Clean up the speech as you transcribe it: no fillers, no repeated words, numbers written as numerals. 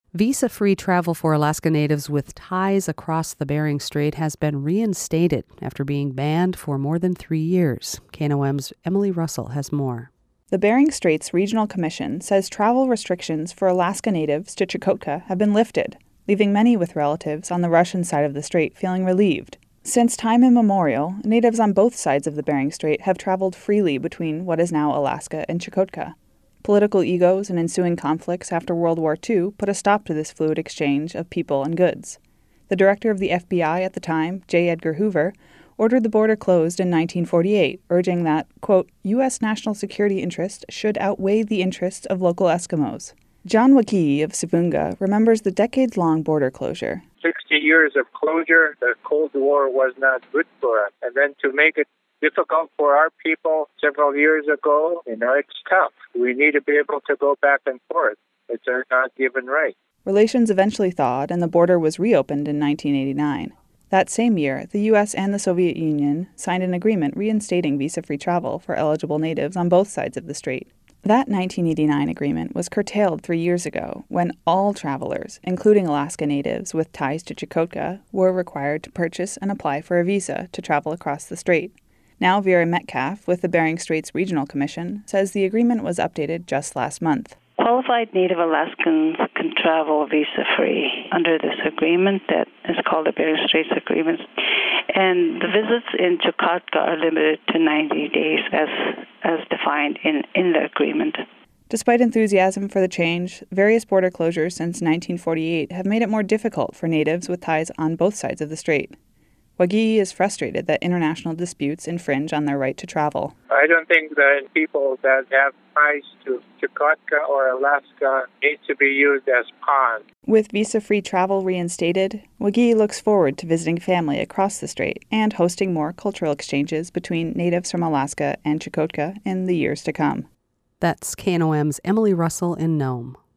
Visa-free travel for Alaska Natives with ties across the Bering Strait has been reinstated after being banned for more than 3 years. KNOM's Emily Russell has more. The Bering Straits Regional Commission says travel restrictions for Alaska Natives to Chukotka have been lifted, leaving many with relatives on the Russian side of the strait feeling relieved. Since time immemorial, natives on both sides of the Bering Strait have traveled freely between what is now Alaska and Chukotka. Political egos and ensuing conflicts after World War II put a stop to this fluid exchange of people and goods. The director of the FBI at the time, J. Edgar Hoover, ordered the border closed in 1948, urging that, quote, U.S. national security interests should outweigh the interests of local Eskimos. John Waki of Sivunga remembers the decades-long border closure. 60 years of closure, the Cold War was not good for us. And then to make it difficult for our people several years ago, it's tough. We need to be able to go back and forth. It's our God-given right. Relations eventually thawed, and the border was reopened in 1989. That same year, the U.S. and the Soviet Union signed an agreement reinstating visa-free travel for eligible natives on both sides of the strait. That 1989 agreement was curtailed 3 years ago when all travelers, including Alaska Natives with ties to Chukotka, were required to purchase and apply for a visa to travel across the strait. Now Vera Metcalf with the Bering Straits Regional Commission says the agreement was updated just last month. Qualified Native Alaskans can travel visa-free under this agreement that is called the Bering Straits Agreement. And the visits in Chukotka are limited to 90 days as defined in the agreement. Despite enthusiasm for the change, various border closures since 1948 have made it more difficult for natives with ties on both sides of the strait. Wagi is frustrated that international disputes infringe on their right to travel. I don't think that people that have ties to Chukotka or Alaska need to be used as pawns. With visa-free travel reinstated, Wagi looks forward to visiting family across the strait and hosting more cultural exchanges between natives from Alaska and Chukotka in the years to come. That's KNOM's Emily Russell in Nome.